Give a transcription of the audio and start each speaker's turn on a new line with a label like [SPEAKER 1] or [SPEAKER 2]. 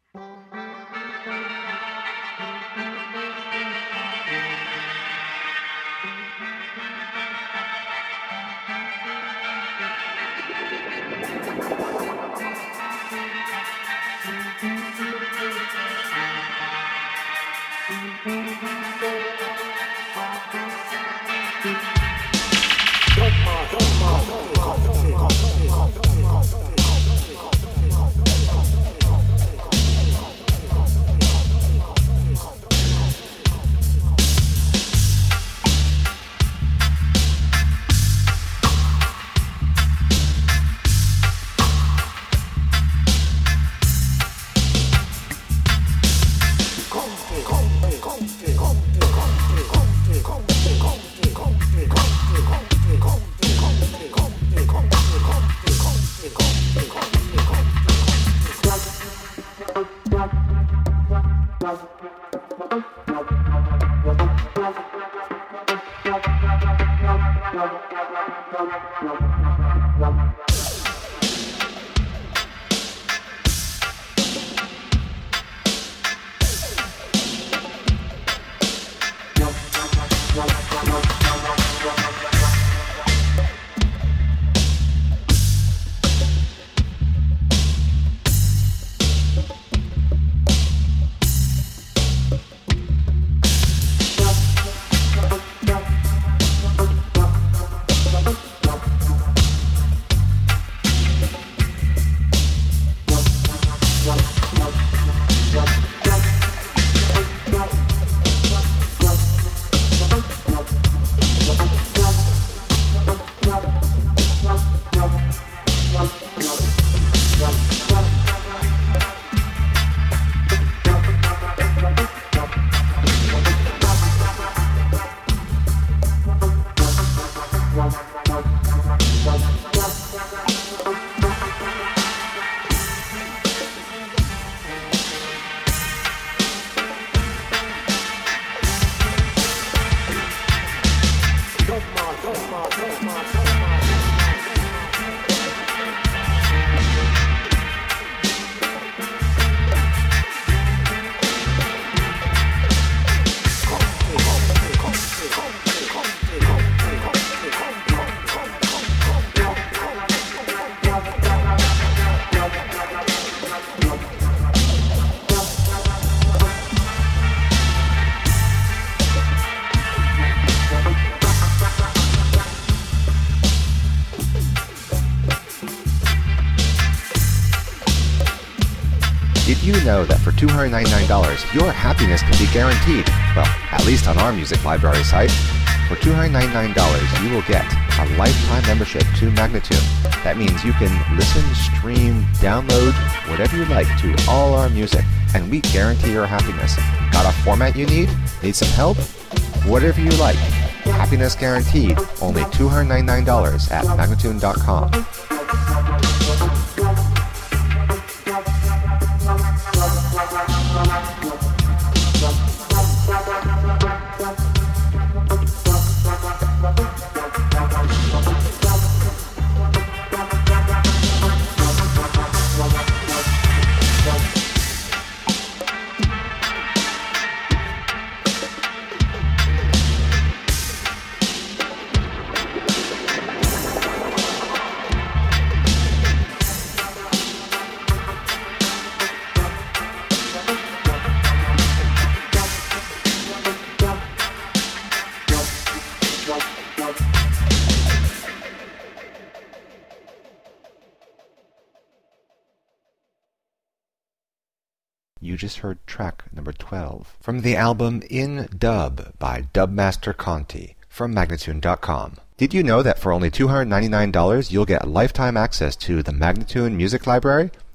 [SPEAKER 1] Did you know that for $299, your happiness can be guaranteed? Well, at least on our music library site. For $299, you will get a lifetime membership to Magnatune. That means you can listen, stream, download, whatever you like to all our music, and we guarantee your happiness. Got a format you need? Need some help? Whatever you like. Happiness guaranteed. Only $299 at Magnatune.com. You just heard track number 12 from the album In Dub by Dubmaster Conti from Magnatune.com. Did you know that for only $299 you'll get lifetime access to the Magnatune Music Library?